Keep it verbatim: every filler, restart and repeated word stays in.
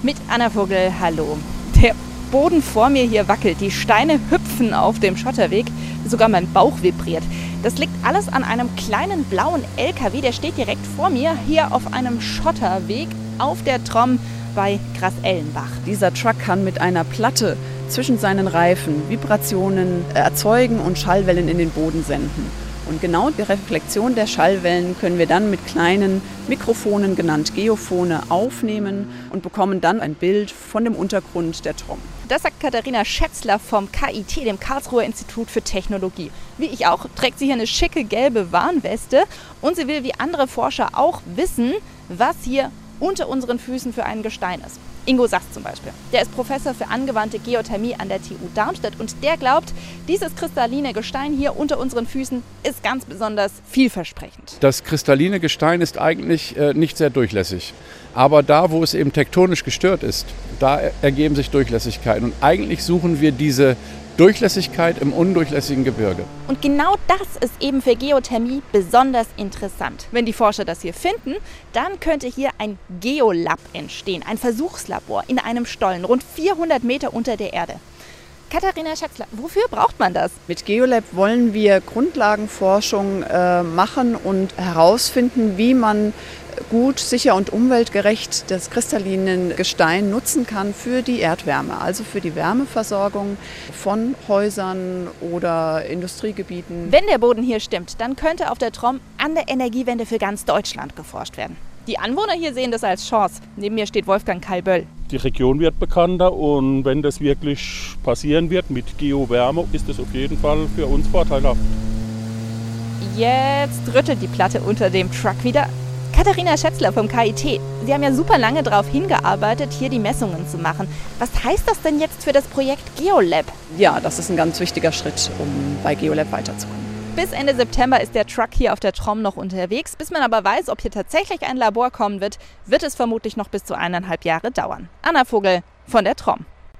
Mit Anna Vogel, hallo. Der Boden vor mir hier wackelt, die Steine hüpfen auf dem Schotterweg, sogar mein Bauch vibriert. Das liegt alles an einem kleinen blauen L K W, der steht direkt vor mir, hier auf einem Schotterweg auf der Tromm bei Grasellenbach. Dieser Truck kann mit einer Platte zwischen seinen Reifen Vibrationen erzeugen und Schallwellen in den Boden senden. Und genau die Reflexion der Schallwellen können wir dann mit kleinen Mikrofonen, genannt Geophone, aufnehmen und bekommen dann ein Bild von dem Untergrund der Tromm. Das sagt Katharina Schätzler vom K I T, dem Karlsruher Institut für Technologie. Wie ich auch, trägt sie hier eine schicke gelbe Warnweste und sie will wie andere Forscher auch wissen, was hier unter unseren Füßen für ein Gestein ist. Ingo Sachs zum Beispiel. Der ist Professor für angewandte Geothermie an der T U Darmstadt und der glaubt, dieses kristalline Gestein hier unter unseren Füßen ist ganz besonders vielversprechend. Das kristalline Gestein ist eigentlich äh, nicht sehr durchlässig. Aber da, wo es eben tektonisch gestört ist, da ergeben sich Durchlässigkeiten. Und eigentlich suchen wir diese Durchlässigkeit im undurchlässigen Gebirge. Und genau das ist eben für Geothermie besonders interessant. Wenn die Forscher das hier finden, dann könnte hier ein Geolab entstehen, ein Versuchslabor in einem Stollen, rund vierhundert Meter unter der Erde. Katharina Schätzler, wofür braucht man das? Mit Geolab wollen wir Grundlagenforschung äh, machen und herausfinden, wie man gut, sicher und umweltgerecht das kristalline Gestein nutzen kann für die Erdwärme, also für die Wärmeversorgung von Häusern oder Industriegebieten. Wenn der Boden hier stimmt, dann könnte auf der Tromm an der Energiewende für ganz Deutschland geforscht werden. Die Anwohner hier sehen das als Chance. Neben mir steht Wolfgang Kalböll. Die Region wird bekannter und wenn das wirklich passieren wird mit Geowärme, ist das auf jeden Fall für uns vorteilhaft. Jetzt rüttelt die Platte unter dem Truck wieder. Katharina Schätzler vom K I T, Sie haben ja super lange darauf hingearbeitet, hier die Messungen zu machen. Was heißt das denn jetzt für das Projekt Geolab? Ja, das ist ein ganz wichtiger Schritt, um bei Geolab weiterzukommen. Bis Ende September ist der Truck hier auf der Tromm noch unterwegs. Bis man aber weiß, ob hier tatsächlich ein Labor kommen wird, wird es vermutlich noch bis zu eineinhalb Jahre dauern. Anna Vogel von der Tromm.